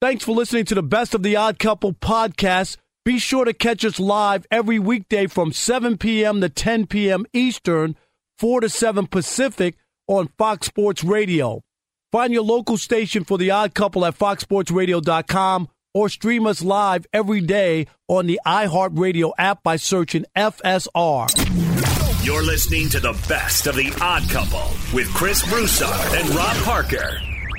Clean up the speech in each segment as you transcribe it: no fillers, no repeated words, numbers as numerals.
Thanks for listening to the Best of the Odd Couple podcast. Be sure to catch us live every weekday from 7 p.m. to 10 p.m. Eastern, 4 to 7 Pacific on Fox Sports Radio. Find your local station for The Odd Couple at foxsportsradio.com or stream us live every day on the iHeartRadio app by searching FSR. You're listening to the Best of the Odd Couple with Chris Broussard and Rob Parker.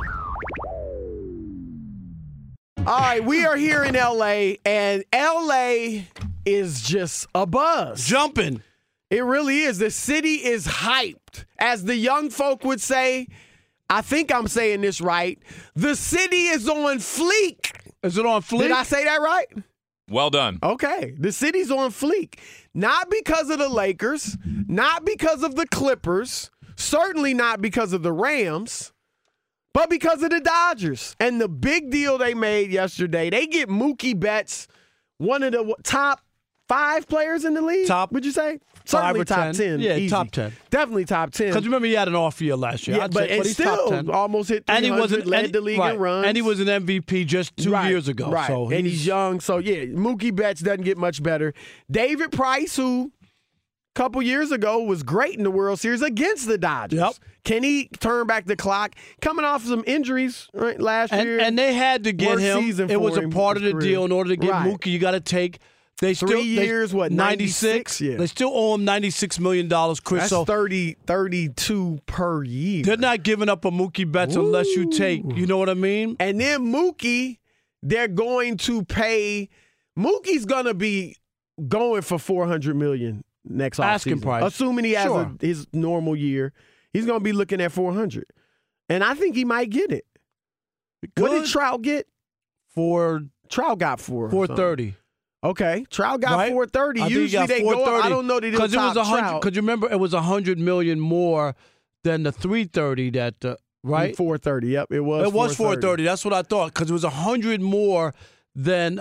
All right, we are here in L.A., and L.A. is just a buzz. Jumping. It really is. The city is hyped. As the young folk would say, I think I'm saying this right, the city is on fleek. Is it on fleek? Did I say that right? Well done. Okay. The city's on fleek. Not because of the Lakers, not because of the Clippers, certainly not because of the Rams, but because of the Dodgers. And the big deal they made yesterday, they get Mookie Betts, one of the top 5 players in the league. Top, would you say? 5 Certainly or top 10. Yeah, easy. top 10. Definitely top 10. Because remember, he had an off year last year. Yeah, but he's still top 10. almost hit 300, led the league in runs. And he was an MVP just 2 years ago. Right, So and he's young. So, yeah, Mookie Betts doesn't get much better. David Price, who a couple years ago was great in the World Series against the Dodgers. Yep. Can he turn back the clock? Coming off some injuries right, last year. And they had to get him. It was a part of the deal. In order to get Mookie, you got to take – they 3 years, 96? Yeah. They still owe him $96 million, Chris. That's 32 per year. They're not giving up a Mookie Betts unless you take, you know what I mean? And then Mookie, they're going to pay – Mookie's going to be going for $400 million next offseason. Asking price. Assuming he has his normal year. He's going to be looking at $400. And I think he might get it. What did Trout get? Trout got $430. Okay, Trout got $430. Usually they go up. I don't know that it was top Trout. Because remember, it was $100 million more than the $330 that right. $430. Yep, it was. It was $430. That's what I thought because it was $100 more than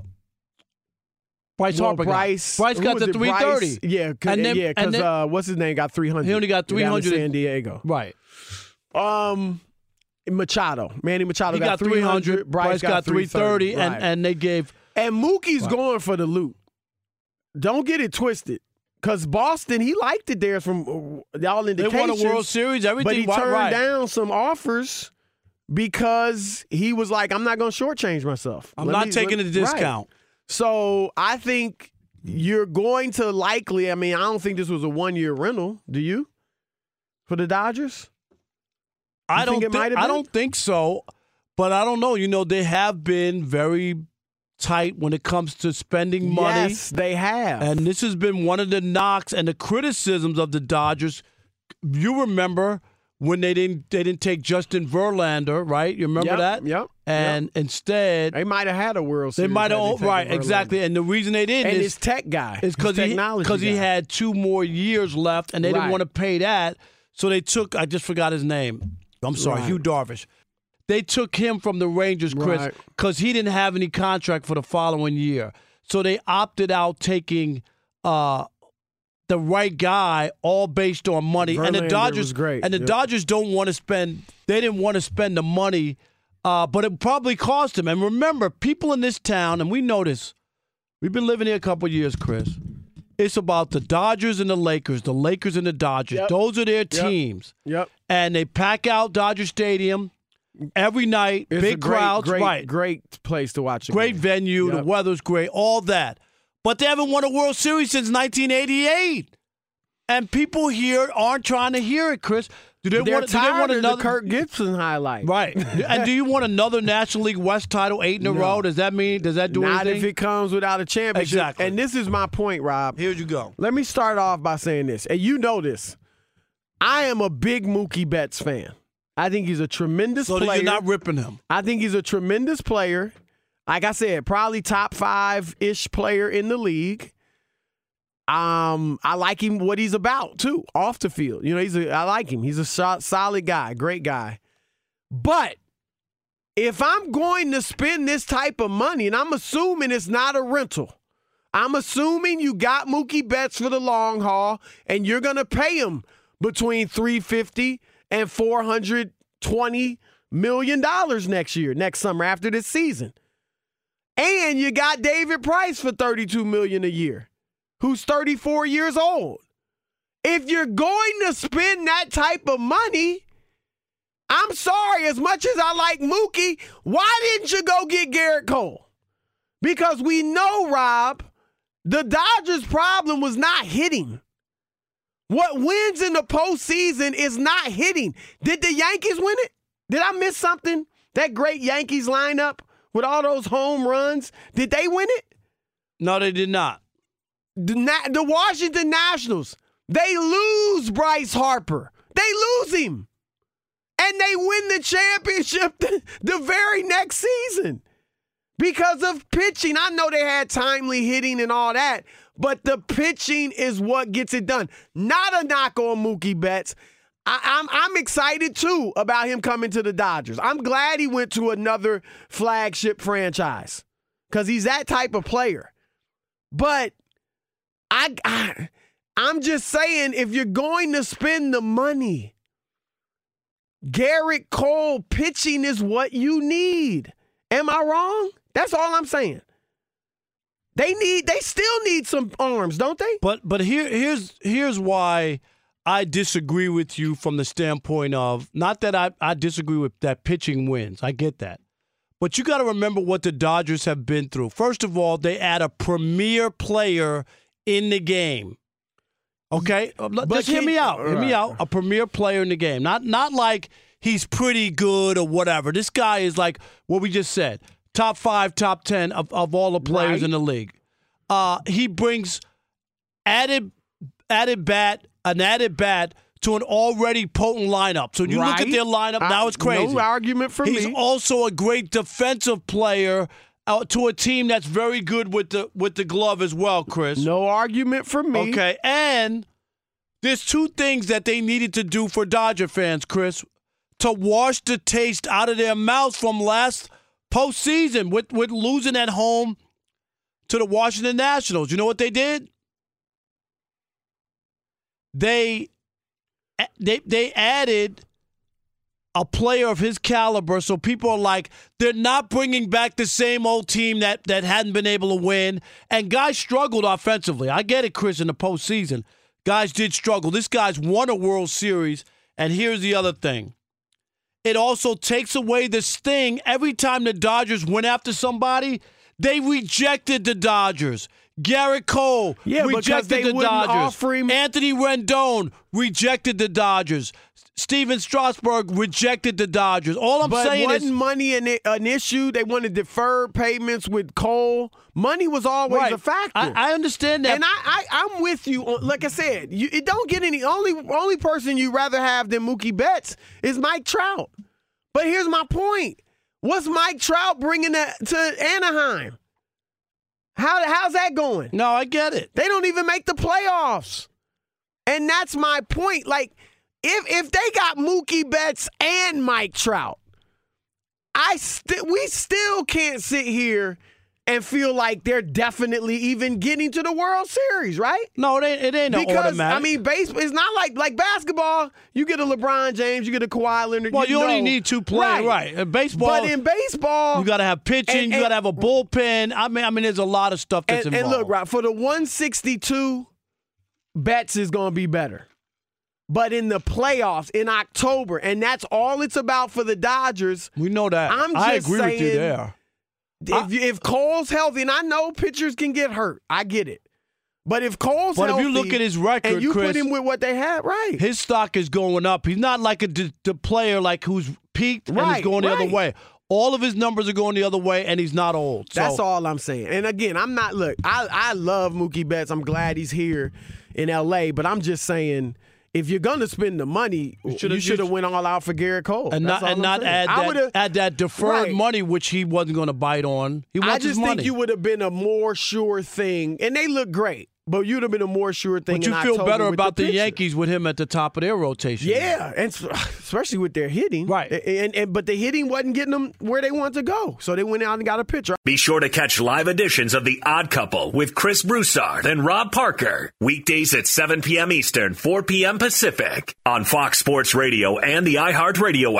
Bryce Harper. Bryce got the $330. Yeah, because what's his name got $300. He only got $300 in San Diego. Right. Machado, Manny Machado got $300. Bryce got $330, right. and they gave. And Mookie's going for the loot. Don't get it twisted. Because Boston, he liked it there from all indications. They won a World Series, everything. But he turned down some offers because he was like, I'm not going to shortchange myself. I'm not taking a discount. Right. So I think you're going to likely, I don't think this was a one-year rental. Do you? For the Dodgers? I don't think so. But I don't know. You know, they have been very tight when it comes to spending money. Yes, they have. And this has been one of the knocks and the criticisms of the Dodgers. You remember when they didn't take Justin Verlander, right? You remember that? Yep. And instead, they might have had a World Series. They might have, right? Exactly. And the reason they didn't and his tech guy is because he had 2 more years left, and they didn't want to pay that, so they took. I just forgot his name. I'm sorry, Hugh Darvish. They took him from the Rangers, Chris, because he didn't have any contract for the following year. So they opted out taking the right guy, all based on money. Verlander and the Dodgers was great. And the Dodgers don't want to spend. They didn't want to spend the money, but it probably cost them. And remember, people in this town, and we know this. We've been living here a couple of years, Chris. It's about the Dodgers and the Lakers and the Dodgers. Yep. Those are their teams. Yep. And they pack out Dodger Stadium every night, it's big crowds, great place to watch. Great venue, the weather's great, all that. But they haven't won a World Series since 1988. And people here aren't trying to hear it, Chris. They're tired of the Kirk Gibson highlight. Right. And do you want another National League West title 8 in a row? Does that do anything? Not if it comes without a championship. Exactly. And this is my point, Rob. Here you go. Let me start off by saying this. And you know this. I am a big Mookie Betts fan. I think he's a tremendous player. So you're not ripping him. I think he's a tremendous player. Like I said, probably top 5-ish player in the league. I like him, what he's about, too, off the field. You know, I like him. He's a solid guy, great guy. But if I'm going to spend this type of money, and I'm assuming it's not a rental, I'm assuming you got Mookie Betts for the long haul, and you're going to pay him between $350 and $420 million next summer after this season. And you got David Price for $32 million a year, who's 34 years old. If you're going to spend that type of money, I'm sorry, as much as I like Mookie, why didn't you go get Garrett Cole? Because we know, Rob, the Dodgers' problem was not hitting. What wins in the postseason is not hitting. Did the Yankees win it? Did I miss something? That great Yankees lineup with all those home runs, did they win it? No, they did not. The Washington Nationals, they lose Bryce Harper. They lose him. And they win the championship the very next season because of pitching. I know they had timely hitting and all that, but the pitching is what gets it done. Not a knock on Mookie Betts. I'm excited, too, about him coming to the Dodgers. I'm glad he went to another flagship franchise because he's that type of player. But I'm just saying, if you're going to spend the money, Garrett Cole pitching is what you need. Am I wrong? That's all I'm saying. They still need some arms, don't they? But here's why I disagree with you from the standpoint of, not that I disagree with that pitching wins. I get that. But you got to remember what the Dodgers have been through. First of all, they add a premier player in the game. Okay? Just hear me out. Hear me out. A premier player in the game. Not like he's pretty good or whatever. This guy is like what we just said. Top 5, top 10 of all the players in the league. He brings an added bat to an already potent lineup. So when you look at their lineup, now it's crazy. No argument for me. He's also a great defensive player to a team that's very good with the glove as well, Chris. No argument for me. Okay, and there's two things that they needed to do for Dodger fans, Chris, to wash the taste out of their mouths from last postseason with losing at home to the Washington Nationals. You know what they did? They added a player of his caliber, so people are like, they're not bringing back the same old team that hadn't been able to win. And guys struggled offensively. I get it, Chris, in the postseason. Guys did struggle. This guy's won a World Series, and here's the other thing. It also takes away the sting. Every time the Dodgers went after somebody, they rejected the Dodgers. Garrett Cole rejected the Dodgers. Anthony Rendon rejected the Dodgers. Steven Strasburg rejected the Dodgers. All I'm saying is, wasn't money an issue? They wanted deferred payments with Cole. Money was always a factor. I understand that. And I'm with you. Like I said, it don't get any. Only person you rather have than Mookie Betts is Mike Trout. But here's my point. What's Mike Trout bringing to Anaheim? How's that going? No, I get it. They don't even make the playoffs. And that's my point. Like, if they got Mookie Betts and Mike Trout, we still can't sit here and feel like they're definitely even getting to the World Series, right? No, it ain't no automatic. Because, I mean, baseball, it's not like basketball. You get a LeBron James, you get a Kawhi Leonard. Well, you only need two players, right? In baseball, but in baseball, you got to have pitching, you got to have a bullpen. I mean, there's a lot of stuff that's involved. And look, Rob, for the 162, Betts is going to be better. But in the playoffs in October, and that's all it's about for the Dodgers. We know that. I agree with you there. If Cole's healthy, and I know pitchers can get hurt, I get it. But if Cole's healthy, if you look at his record, and you Chris, put him with what they had, right? His stock is going up. He's not like the player like who's peaked and is going the other way. All of his numbers are going the other way, and he's not old. So. That's all I'm saying. And again, I'm not. Look, I love Mookie Betts. I'm glad he's here in L.A. But I'm just saying, if you're going to spend the money, you should have went all out for Garrett Cole. And not add that deferred money, which he wasn't going to bite on. He wants his money. I just think you would have been a more sure thing. And they look great. But you'd have been a more sure thing. But you feel better about the Yankees with him at the top of their rotation. Yeah, and especially with their hitting. Right. But the hitting wasn't getting them where they wanted to go. So they went out and got a pitcher. Be sure to catch live editions of The Odd Couple with Chris Broussard and Rob Parker. Weekdays at 7 p.m. Eastern, 4 p.m. Pacific on Fox Sports Radio and the iHeartRadio app.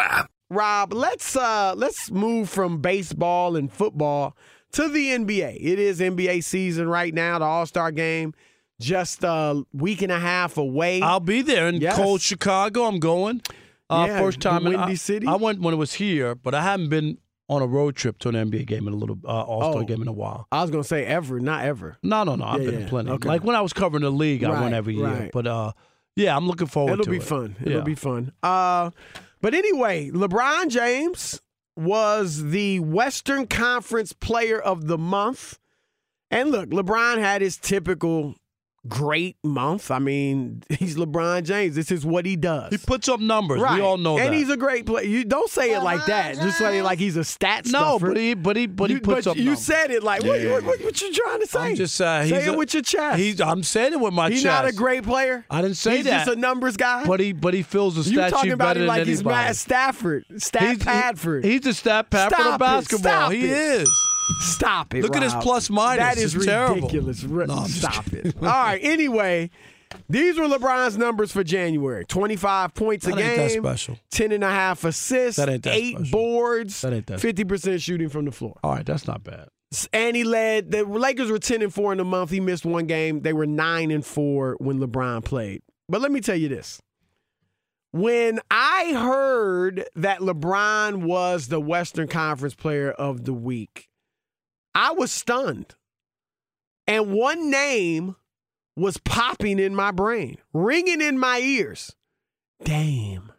Rob, let's move from baseball and football to the NBA. It is NBA season right now, the All-Star game. Just a week and a half away. I'll be there in cold Chicago. I'm going. First time in Windy City. I went when it was here, but I haven't been on a road trip to an NBA game in a little All-Star game in a while. I was going to say ever, not ever. No. I've been in plenty. Okay. Like when I was covering the league, I went every year. Right. But, I'm looking forward to it. It'll be fun. It'll be fun. But anyway, LeBron James was the Western Conference Player of the Month. And look, LeBron had his typical great month. I mean, he's LeBron James. This is what he does. He puts up numbers. Right. We all know that. And he's a great player. You don't say it like that. Just say it like he's a stat stuffer. No, but he puts up numbers. You said it like, what you trying to say? I'm just say it with your chest. I'm saying it with my chest. He's not a great player? I didn't say he's that. He's just a numbers guy? But he fills the stat sheet better than anybody. He's Matt Stafford. Padford. He's the stat pad for the basketball. He is. Stop it, Look at his plus minus. That is ridiculous. No, stop it. All right, anyway, these were LeBron's numbers for January. 25 points a game. Ain't that special. 10.5 assists. That ain't that 8 special. boards. That ain't that 50% shooting from the floor. All right, that's not bad. And he led. The Lakers were 10-4 in the month. He missed one game. They were 9-4 when LeBron played. But let me tell you this. When I heard that LeBron was the Western Conference Player of the Week, I was stunned. And one name was popping in my brain, ringing in my ears. Dame.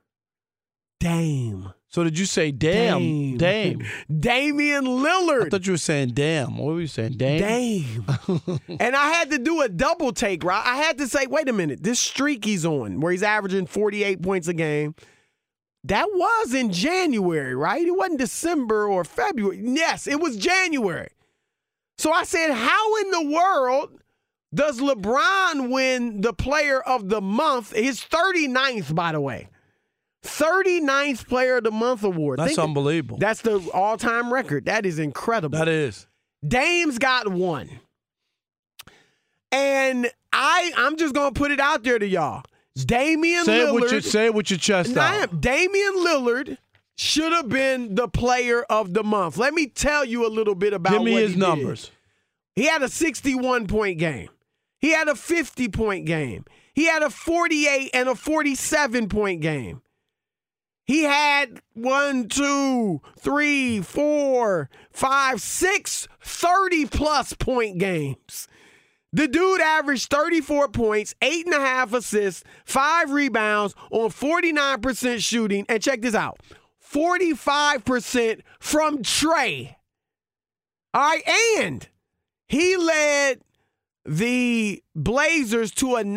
So did you say Dame? Damian Lillard. I thought you were saying damn. What were you saying? Dame? And I had to do a double take, right? I had to say, wait a minute, this streak he's on, where he's averaging 48 points a game, that was in January, right? It wasn't December or February. Yes, it was January. So I said, how in the world does LeBron win the Player of the Month? His 39th, by the way. 39th Player of the Month award. That's unbelievable. That's the all-time record. That is incredible. That is. Dame's got one. And I'm just going to put it out there to y'all. Damian Lillard. Say it with your chest out. Damian Lillard should have been the Player of the Month. Let me tell you a little bit about Give me his numbers. He had a 61-point game. He had a 50-point game. He had a 48 and a 47-point game. He had 6 30-plus point games. The dude averaged 34 points, 8.5 assists, 5 rebounds on 49% shooting. And check this out, 45% from Trey. All right, and he led the Blazers to a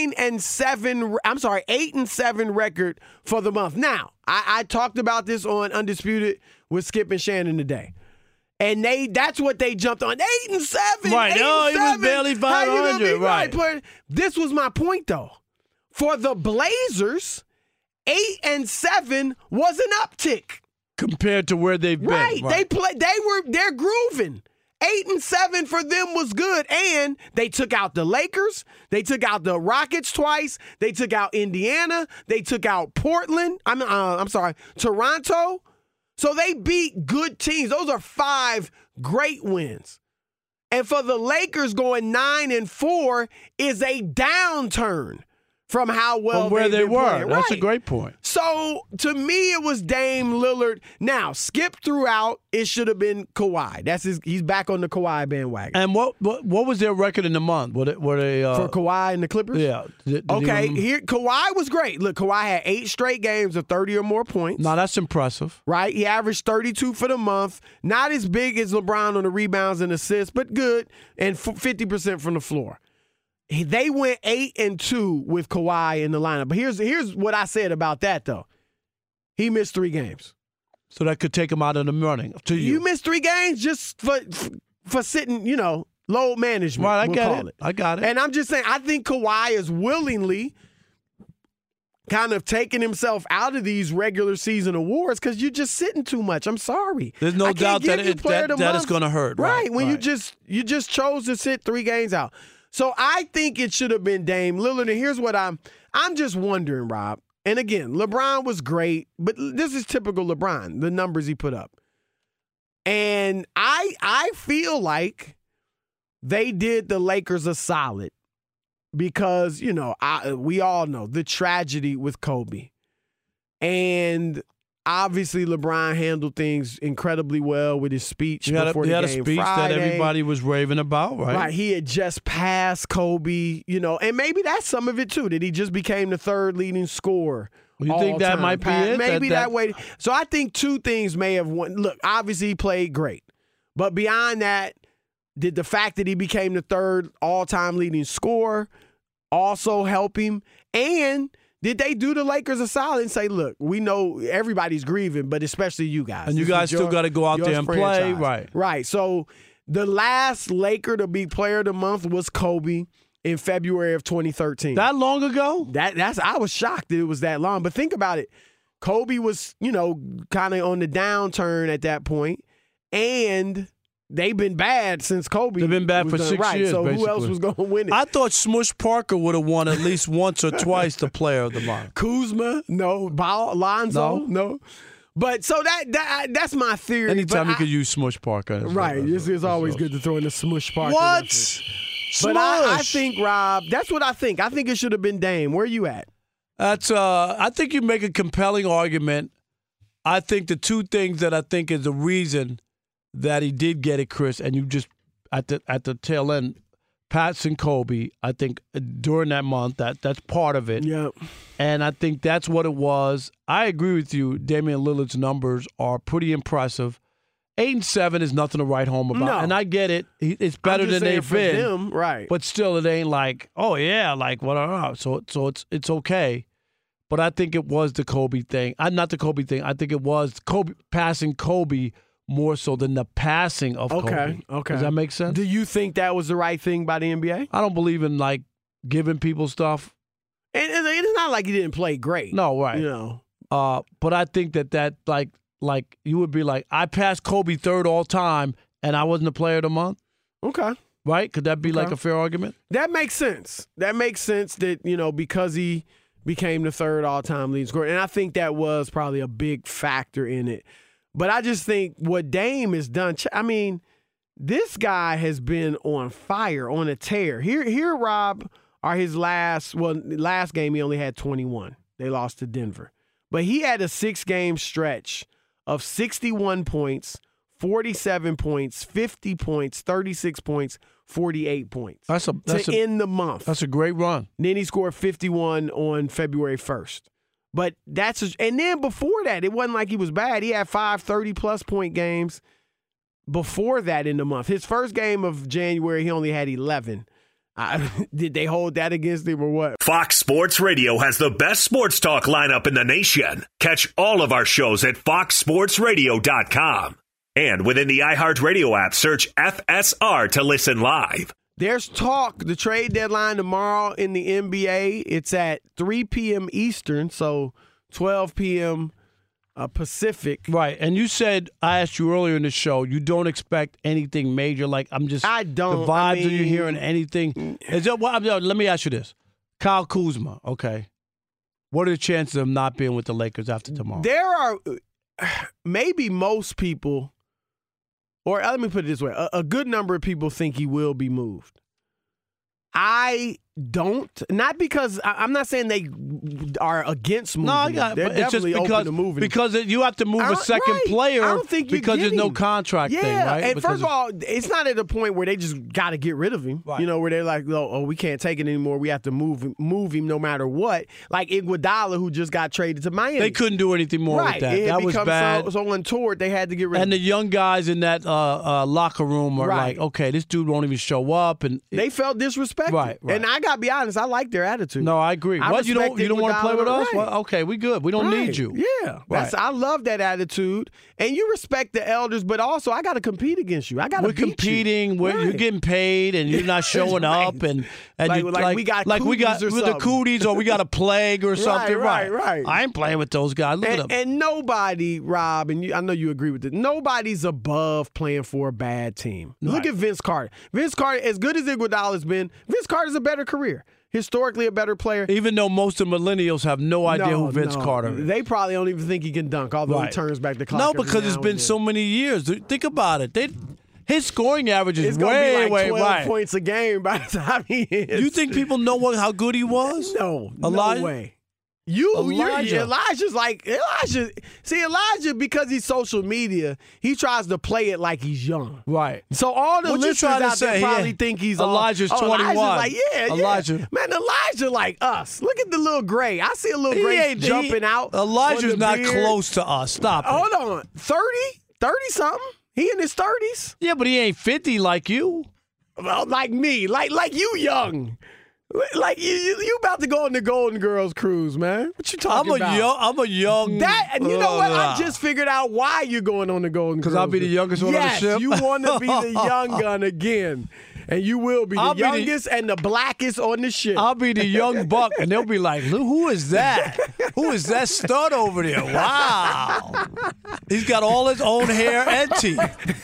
8-7 record for the month. Now, I talked about this on Undisputed with Skip and Shannon today. And that's what they jumped on. 8-7. Right. No, he was barely 500. Right. This was my point, though. For the Blazers, 8-7 was an uptick compared to where they've been. Right. They're grooving. 8-7 for them was good, and they took out the Lakers. They took out the Rockets twice. They took out Indiana. They took out Portland. Toronto. So they beat good teams. Those are 5 great wins. And for the Lakers, going 9-4 is a downturn from how well from where they were. Playing. That's right. a great point. So, to me, it was Dame Lillard. Now, Skip threw out, it should have been Kawhi. He's back on the Kawhi bandwagon. And what was their record in the month? Were they for Kawhi and the Clippers? Yeah. Here Kawhi was great. Look, Kawhi had 8 straight games of 30 or more points. No, that's impressive. Right? He averaged 32 for the month. Not as big as LeBron on the rebounds and assists, but good. And 50% from the floor. They went 8-2 with Kawhi in the lineup. But here's what I said about that, though. He missed 3 games. So that could take him out of the running to you. You missed 3 games just for sitting, load management. Right, I got it. And I'm just saying, I think Kawhi is willingly kind of taking himself out of these regular season awards because you're just sitting too much. I'm sorry. There's no doubt that it's going to hurt. Right, when you just chose to sit 3 games out. So I think it should have been Dame Lillard. And here's what I'm just wondering, Rob. And again, LeBron was great, but this is typical LeBron, the numbers he put up. And I feel like they did the Lakers a solid because, we all know the tragedy with Kobe. And obviously LeBron handled things incredibly well with his speech before the game He had a speech Friday. that everybody was raving about, right? Right. He had just passed Kobe, and maybe that's some of it too, that he just became the third leading scorer. You think that might be it? Maybe that way. So I think two things may have won. Look, obviously he played great. But beyond that, did the fact that he became the third all-time leading scorer also help him? And did they do the Lakers a solid and say, look, we know everybody's grieving, but especially you guys. And you guys still got to go out there and play. Right. Right. So the last Laker to be player of the month was Kobe in February of 2013. That long ago? I was shocked that it was that long. But think about it. Kobe was, kind of on the downturn at that point, and they've been bad since Kobe. They've been bad for 6 years, so basically. Who else was going to win it? I thought Smush Parker would have won at least once or twice the player of the month. Kuzma? No. Lonzo? No. But so that's my theory. Anytime you could use Smush Parker. Right. It's always good to throw in the Smush Parker. What? But I think, Rob, that's what I think. I think it should have been Dame. Where you at? I think you make a compelling argument. I think the two things that I think is the reason that he did get it, Chris, and you just at the tail end, Pats and Kobe, I think during that month, that's part of it. Yeah. And I think that's what it was. I agree with you. Damian Lillard's numbers are pretty impressive. 8 and 7 is nothing to write home about. No. And I get it. It's better than they've been. Them, right. But still, it ain't like, oh, yeah, like, what? So it's okay. But I think it was the Kobe thing. Not the Kobe thing. I think it was Kobe passing Kobe more so than the passing of Kobe. Okay. Does that make sense? Do you think that was the right thing by the NBA? I don't believe in, like, giving people stuff. And it's not like he didn't play great. No, right. But I think that like you would be like, I passed Kobe third all time, and I wasn't the player of the month. Okay. Right? Could that be like a fair argument? That makes sense. That makes sense that, because he became the third all-time leading scorer. And I think that was probably a big factor in it. But I just think what Dame has done, this guy has been on fire, on a tear. Here, Rob, are his last game he only had 21. They lost to Denver. But he had a 6-game stretch of 61 points, 47 points, 50 points, 36 points, 48 points. That's to end the month. That's a great run. And then he scored 51 on February 1st. But and then before that, it wasn't like he was bad. He had 5 30-plus point games before that in the month. His first game of January, he only had 11. Did they hold that against him or what? Fox Sports Radio has the best sports talk lineup in the nation. Catch all of our shows at foxsportsradio.com. And within the iHeartRadio app, search FSR to listen live. There's talk, the trade deadline tomorrow in the NBA. It's at 3 p.m. Eastern, so 12 p.m. Pacific. Right. And you said, I asked you earlier in the show, you don't expect anything major. Like, I don't. The vibes, are you hearing anything? Let me ask you this. Kyle Kuzma, okay. What are the chances of him not being with the Lakers after tomorrow? There are maybe most people, or let me put it this way, a good number of people think he will be moved. I don't. Not because I'm not saying they are against moving. No, they're definitely open to moving. Because you have to move a second player. I don't think because there's no contract thing, right? And first of all, it's not at a point where they just got to get rid of him. Right. Where they're like, oh, we can't take it anymore. We have to move him no matter what. Like Iguodala, who just got traded to Miami. They couldn't do anything more with that. That was bad. So untoward, they had to get rid of him. And the young guys in that locker room are like, okay, this dude won't even show up, and they felt disrespected. Right. And I got to be honest, I like their attitude. No, I agree. What, you don't want to play with us? Right. Well, okay, we good. We don't need you. Yeah. Right. I love that attitude. And you respect the elders, but also I got to compete against you. I got to beat you. We're competing. You're getting paid, and you're not showing up. And we got the cooties, or we got a plague or something. Right. I ain't playing with those guys. Look at them. And nobody, Rob, and I know you agree with it, nobody's above playing for a bad team. Right. Look at Vince Carter. Vince Carter, as good as Iguodala's been, Vince Carter's a better career. historically a better player. Even though most of millennials have no idea who Vince Carter is. They probably don't even think he can dunk, although he turns back the clock. No, because it's been so many years. Think about it. His scoring average is way 12 points a game by the time he hits. You think people know how good he was? No way. Elijah's like Elijah. See, Elijah, because he's social media, he tries to play it like he's young. Right. So all the listeners out there probably think he's Elijah's 21. Elijah's like, Elijah. Man, Elijah like us. Look at the little gray. I see a little gray jumping out. Elijah's not close to us. Stop it. Hold on. 30 something? He in his 30s? Yeah, but he ain't 50 like you. Well, like me. Like you young. Like you about to go on the Golden Girls cruise, man. What you talking about? I'm a young. And you know what? I just figured out why you're going on the Golden Girls. Because I'll be the youngest one on the ship. Yes, you want to be the young gun again. And you will be the youngest and the blackest on the ship. I'll be the young buck, and they'll be like, who is that? Who is that stud over there? Wow. He's got all his own hair and teeth.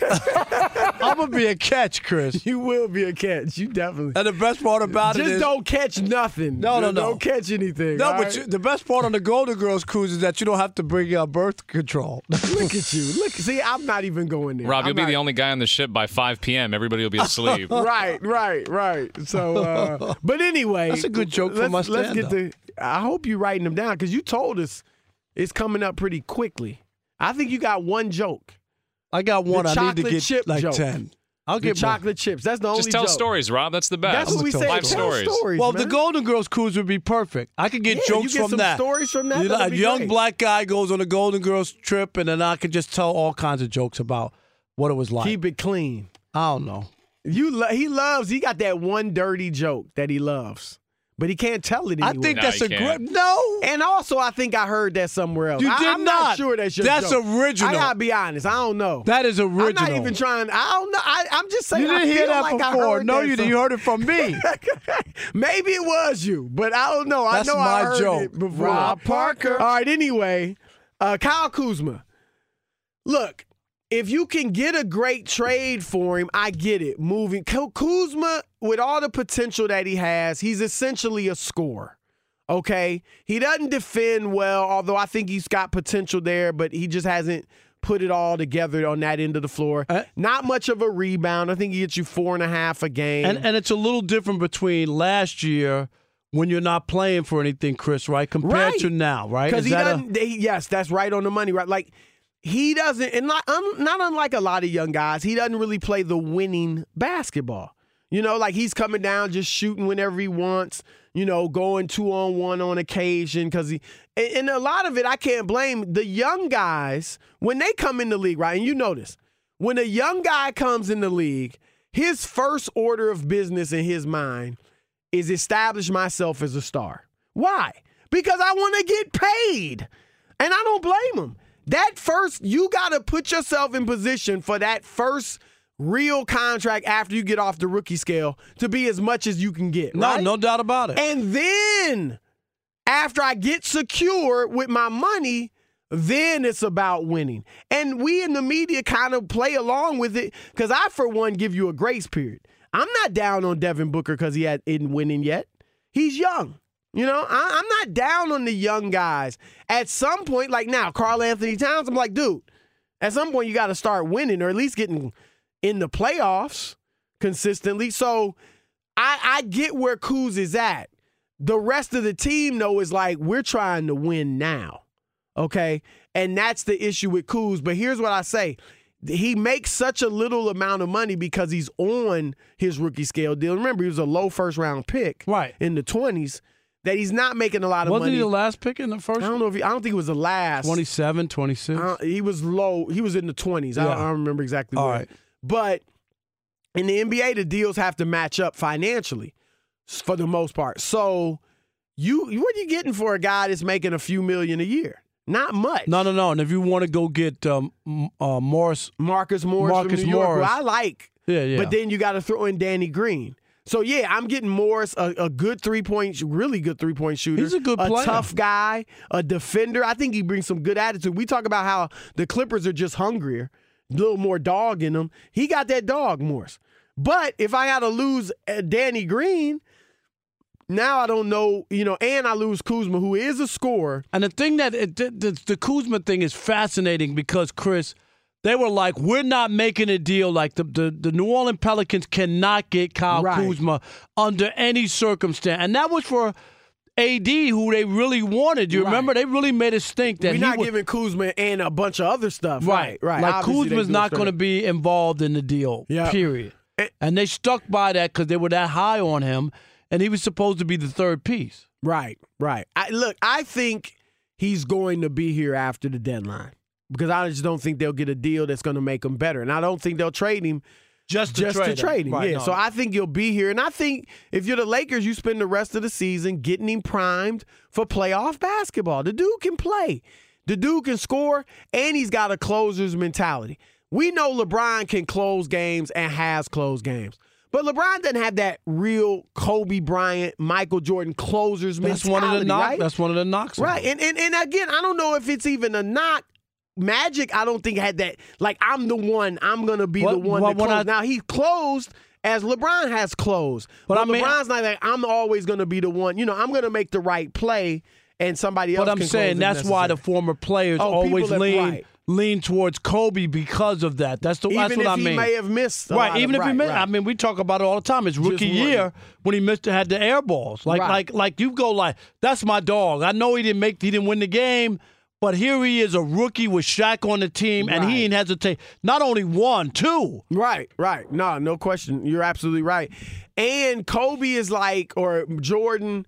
I'm going to be a catch, Chris. You will be a catch. You definitely. And the best part about it is. Just don't catch nothing. No. Don't catch anything. No, but the best part on the Golden Girls cruise is that you don't have to bring birth control. Look at you. See, I'm not even going there. Rob, you'll be the only guy on the ship by 5 p.m. Everybody will be asleep. Right. So, but anyway. That's a good joke for my stand-up. I hope you're writing them down because you told us it's coming up pretty quickly. I think you got one joke. I got one. I need to get like joke. 10. I'll get chocolate chips. That's the only joke. Just tell stories, Rob. That's the best. That's what we say. Life stories. Well, man. the Golden Girls cruise would be perfect. I could get jokes you get from that. Stories from that. A young black guy goes on a Golden Girls trip, and then I could just tell all kinds of jokes about what it was like. Keep it clean. I don't know. He got that one dirty joke that he loves, but he can't tell it anywhere. I think that's a great. No. And also, I think I heard that somewhere else. I'm not sure that's your joke. That's original. I gotta be honest. I don't know. That is original. I'm not even trying. I don't know. I'm just saying. You didn't hear that before. No, you didn't. You heard it from me. Maybe it was you, but I don't know. That's I know my I heard joke. it before. Rob Parker. All right. Anyway, Kyle Kuzma. Look. If you can get a great trade for him, I get it. Moving Kuzma, with all the potential that he has, he's essentially a scorer. Okay? He doesn't defend well, although I think he's got potential there, but he just hasn't put it all together on that end of the floor. Not much of a rebound. I think he gets you 4.5 a game. And it's a little different between last year when you're not playing for anything, Chris, right? Compared to now, right? Because yes, that's right on the money, right? Like, he doesn't, and not unlike a lot of young guys, he doesn't really play the winning basketball. You know, like he's coming down, just shooting whenever he wants, you know, going 2-on-1 on occasion. And a lot of it, I can't blame the young guys when they come in the league, right? And you notice, when a young guy comes in the league, his first order of business in his mind is establish myself as a star. Why? Because I want to get paid. And I don't blame him. You got to put yourself in position for that first real contract after you get off the rookie scale to be as much as you can get. Right? No doubt about it. And then after I get secure with my money, then it's about winning. And we in the media kind of play along with it because I, for one, give you a grace period. I'm not down on Devin Booker because he isn't winning yet. He's young. You know, I'm not down on the young guys. At some point, like now, Karl Anthony Towns, I'm like, dude, at some point you got to start winning or at least getting in the playoffs consistently. So I get where Kuz is at. The rest of the team, though, is like, we're trying to win now, okay? And that's the issue with Kuz. But here's what I say. He makes such a little amount of money because he's on his rookie scale deal. Remember, he was a low first-round pick in the 20s. That he's not making a lot of money. Wasn't he the last pick in the first? I don't think he was the last. 27, 26? He was low. He was in the 20s. I don't remember exactly where. Right. But in the NBA, the deals have to match up financially for the most part. So what are you getting for a guy that's making a few million a year? Not much. No. And if you want to go get Marcus Morris from New York, who I like. Yeah. But then you got to throw in Danny Green. So, yeah, I'm getting Morris, a good really good three-point shooter. He's a good player. A tough guy, a defender. I think he brings some good attitude. We talk about how the Clippers are just hungrier, a little more dog in them. He got that dog, Morris. But if I had to lose Danny Green, now I don't know, and I lose Kuzma, who is a scorer. And the thing that the Kuzma thing is fascinating because, Chris, they were like, we're not making a deal. Like the New Orleans Pelicans cannot get Kyle Kuzma under any circumstance. And that was for AD, who they really wanted. You remember? They really made us think that we're not giving Kuzma and a bunch of other stuff. Right. Like Obviously, Kuzma's not going to be involved in the deal, period. And they stuck by that because they were that high on him, and he was supposed to be the third piece. Right. I think he's going to be here after the deadline because I just don't think they'll get a deal that's going to make him better. And I don't think they'll trade him just to trade him. Right, so I think he'll be here. And I think if you're the Lakers, you spend the rest of the season getting him primed for playoff basketball. The dude can play. The dude can score, and he's got a closer's mentality. We know LeBron can close games and has closed games. But LeBron doesn't have that real Kobe Bryant, Michael Jordan closer's mentality, right? That's one of the knocks. Right. And again, I don't know if it's even a knock. Magic, I don't think had that, like, I'm the one, I'm going to be the one that closed. Now, he closed as LeBron has closed. But LeBron's not like, I'm always going to be the one. I'm going to make the right play, and somebody else can close. But I'm saying that's why the former players always lean towards Kobe because of that. That's what I mean. Even if he may have missed. Even if he missed. I mean, we talk about it all the time. His rookie year when he had the air balls. Like you go like, that's my dog. I know he didn't win the game. But here he is, a rookie with Shaq on the team, and he ain't hesitate. Not only one, two. Right. No question. You're absolutely right. And Kobe is like, or Jordan,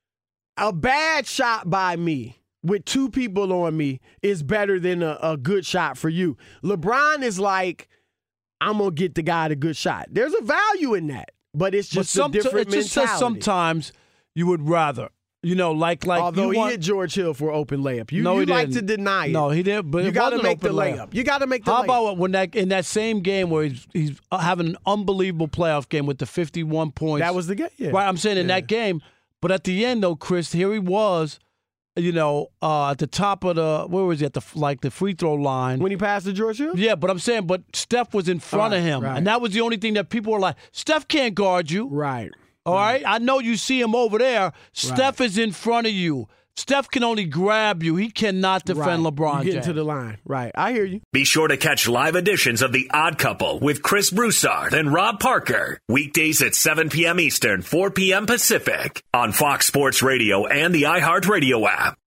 a bad shot by me with two people on me is better than a good shot for you. LeBron is like, I'm going to get the guy the good shot. There's a value in that, but it's just a different mentality. It just says sometimes you would rather. Although he hit George Hill for an open layup. You like to deny it. No, he didn't. But you got to make the layup. You got to make the layup. How about when in that same game where he's having an unbelievable playoff game with the 51 points? That was the game. Yeah. Right, I'm saying in that game. But at the end, though, Chris, here he was, at the top of where was he, at the free throw line. When he passed to George Hill? Yeah, but I'm saying, but Steph was in front of him. Right. And that was the only thing that people were like, Steph can't guard you. Right. All right? I know you see him over there. Steph is in front of you. Steph can only grab you. He cannot defend LeBron James. Get to the line. Right. I hear you. Be sure to catch live editions of The Odd Couple with Chris Broussard and Rob Parker. Weekdays at 7 p.m. Eastern, 4 p.m. Pacific on Fox Sports Radio and the iHeartRadio app.